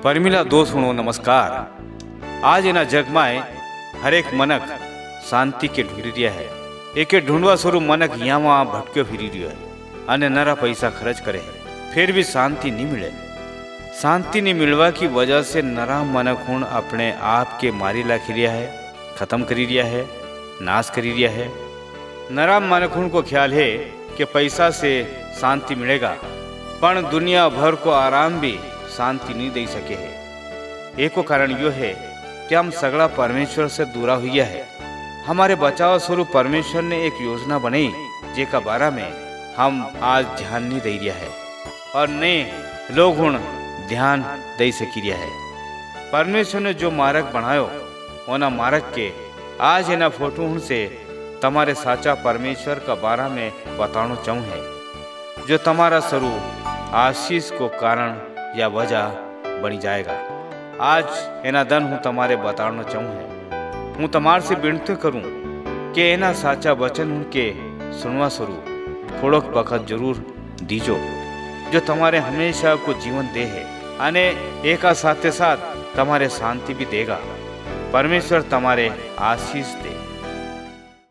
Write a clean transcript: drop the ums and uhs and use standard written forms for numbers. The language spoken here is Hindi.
परमिला दोस्तों नमस्कार। आज एना जगमाए हरेक मनक शांति के ढूंढी रिया है। एके ढूंढवा स्वरूप मनक यहाँ वहाँ भटक्यो फिरी रियो है अने नरा पैसा खर्च करे है, फिर भी शांति नहीं मिले। शांति नहीं मिलवा की वजह से नरा मनक हुण अपने आप के मारी लाखी रिया है, खत्म करी रिया है, नाश करी रिया है। नरा मनक हुण को ख्याल है कि पैसा से शांति मिलेगा, पर दुनिया भर को आराम भी शांति नहीं दे सके है। एक कारण यो है कि हम सगड़ा परमेश्वर से दूरा हुआ है। हमारे बचाव स्वरूप परमेश्वर ने एक योजना बनाई जेका बारा में हम आज ध्यान नहीं दे रिया है और नए लोग हुण ध्यान दे सकी रिया है। परमेश्वर ने जो मार्ग बनायो ओना मार्ग के आज एना फोटो हुण से तमारे साचा परमेश्वर का बारा में बतानो चाहूँ है, जो तमारा स्वरूप आशीष को कारण या वजह बनी जाएगा। आज एना दन हूँ तमारे बताना चाहूँ है। हूँ तमार से विनती करूँ कि एना साचा वचन उनके सुनवा स्वरूप थोड़ोक वक्त जरूर दीजो, जो तमारे हमेशा को जीवन दे है अने एका साथे साथ तमारे शांति भी देगा। परमेश्वर तमारे आशीष दे।